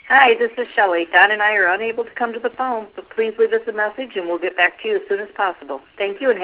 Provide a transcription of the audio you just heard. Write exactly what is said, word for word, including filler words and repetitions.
Hi, this is Shelley. Don and I are unable to come to the phone, but please leave us a message and we'll get back to you as soon as possible. Thank you and